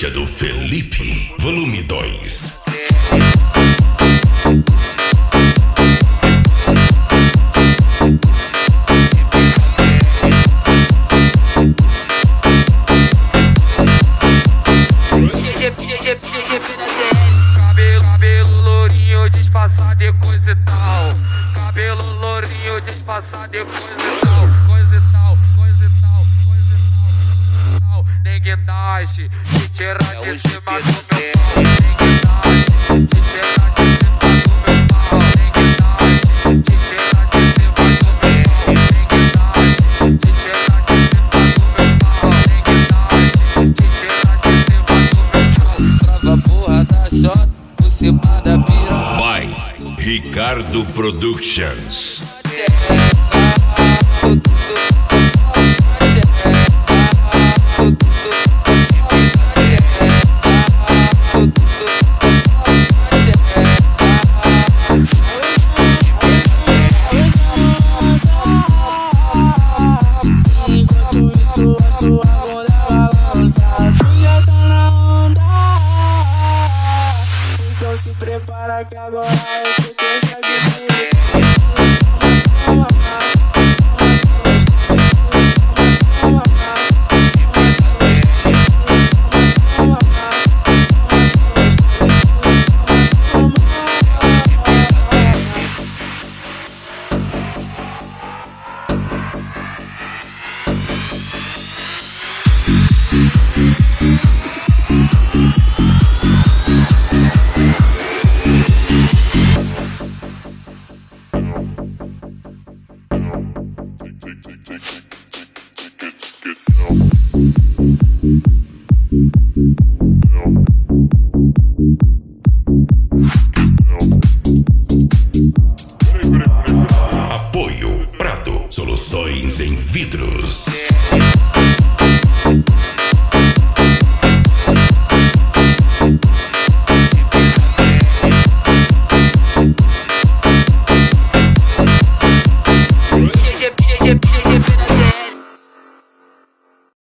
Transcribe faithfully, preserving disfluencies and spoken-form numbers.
sequência do Felipe, volume dois. Cabelo, cabelo lourinho disfarçado e coisa e tal. Cabelo lourinho disfarçado e coisa e tal. Coisa e tal, coisa e tal, coisa e tal. Ninguém nasce de tirar de cima do meu pau. Ninguém nasce de tirar de cima do meu pau. Ninguém nasce de tirar de cima do meu pau. Ninguém nasce de tirar de cima do meu pau. Ninguém nasce de tirar de cima do meu pau. Trava a porra da shot por cima da piroca. By Ricardo Productions. Enquanto isso a sua bunda balança, tu já tá na onda. Então se prepara que agora é